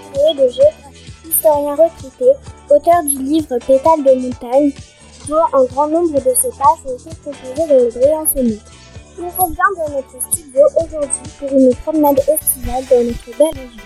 Créé, le géographe, historien retraité, auteur du livre Pétales de montagne, dont un grand nombre de ses pages ont été composées dans le Briançonnais. Il revient dans notre studio aujourd'hui pour une promenade estivale dans notre belle région.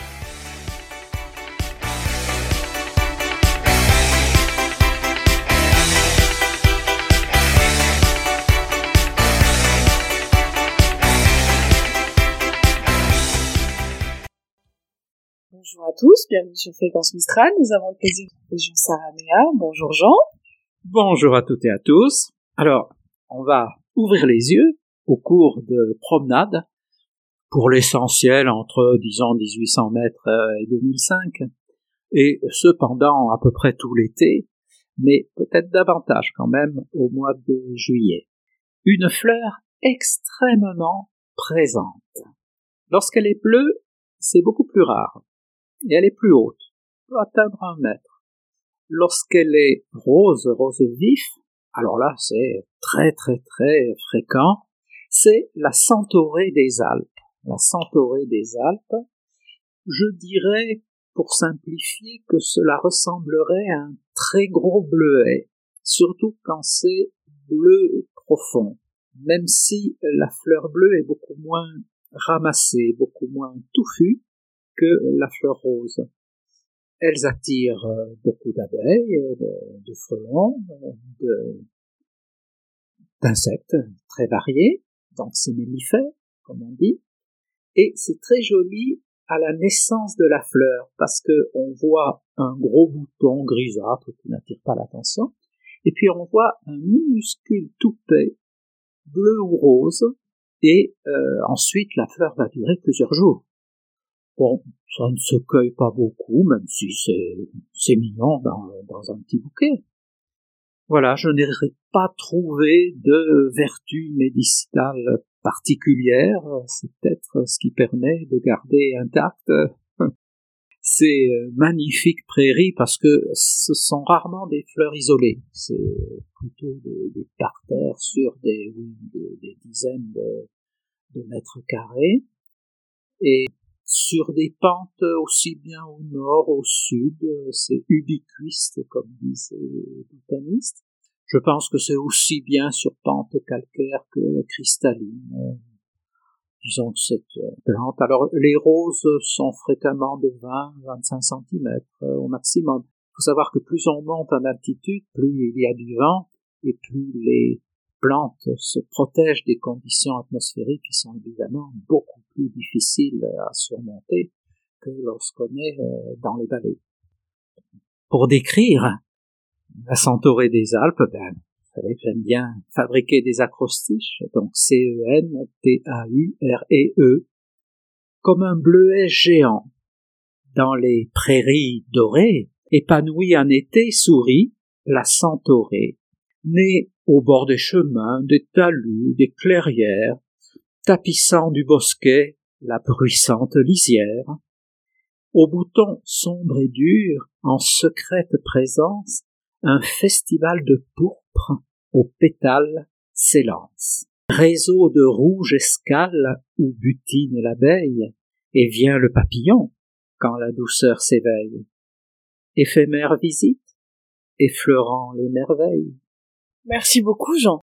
Bonjour à tous, bienvenue sur Fréquence Mistral. Nous avons le plaisir de Jean-Sarah Méa. Bonjour Jean. Bonjour à toutes et à tous. Alors, on va ouvrir les yeux au cours de promenades, pour l'essentiel entre, disons, 1800 mètres et 2005, et cependant à peu près tout l'été, mais peut-être davantage quand même au mois de juillet. Une fleur extrêmement présente. Lorsqu'elle est bleue, c'est beaucoup plus rare. Et elle est plus haute, peut atteindre 1 mètre. Lorsqu'elle est rose vif, alors là c'est très fréquent, c'est la centaurée des Alpes. La centaurée des Alpes, je dirais, pour simplifier, que cela ressemblerait à un très gros bleuet, surtout quand c'est bleu profond, même si la fleur bleue est beaucoup moins ramassée, beaucoup moins touffue que la fleur rose. Elles attirent beaucoup d'abeilles, de frelons, d'insectes très variés, donc c'est mellifère, comme on dit, et c'est très joli à la naissance de la fleur, parce que on voit un gros bouton grisâtre qui n'attire pas l'attention, et puis on voit un minuscule toupet, bleu ou rose, et ensuite la fleur va durer plusieurs jours. Bon, ça ne se cueille pas beaucoup, même si c'est mignon dans un petit bouquet. Voilà, je n'ai pas trouvé de vertu médicinale particulière. C'est peut-être ce qui permet de garder intactes ces magnifiques prairies, parce que ce sont rarement des fleurs isolées. C'est plutôt des parterres sur des dizaines de mètres carrés. Et sur des pentes aussi bien au nord, au sud, c'est ubiquiste, comme disent les botanistes. Je pense que c'est aussi bien sur pentes calcaires que cristallines. Disons que cette plante. Alors, les roses sont fréquemment de 20-25 cm au maximum. Il faut savoir que plus on monte en altitude, plus il y a du vent, et plus les plantes se protègent des conditions atmosphériques qui sont évidemment beaucoup plus difficiles à surmonter que lorsqu'on est dans les vallées. Pour décrire la centaurée des Alpes, vous savez que j'aime bien fabriquer des acrostiches, donc CENTAUREE, comme un bleuet géant. Dans les prairies dorées, épanouie en été, sourit la centaurée, née au bord des chemins, des talus, des clairières, tapissant du bosquet la bruissante lisière. Au bouton sombre et dur, en secrète présence, un festival de pourpre aux pétales s'élance. Réseau de rouge escale où butine l'abeille, et vient le papillon quand la douceur s'éveille. Éphémère visite, effleurant les merveilles. Merci beaucoup Jean.